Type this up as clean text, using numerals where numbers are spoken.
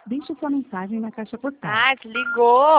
Deixe sua mensagem na caixa postal. Ah, desligou.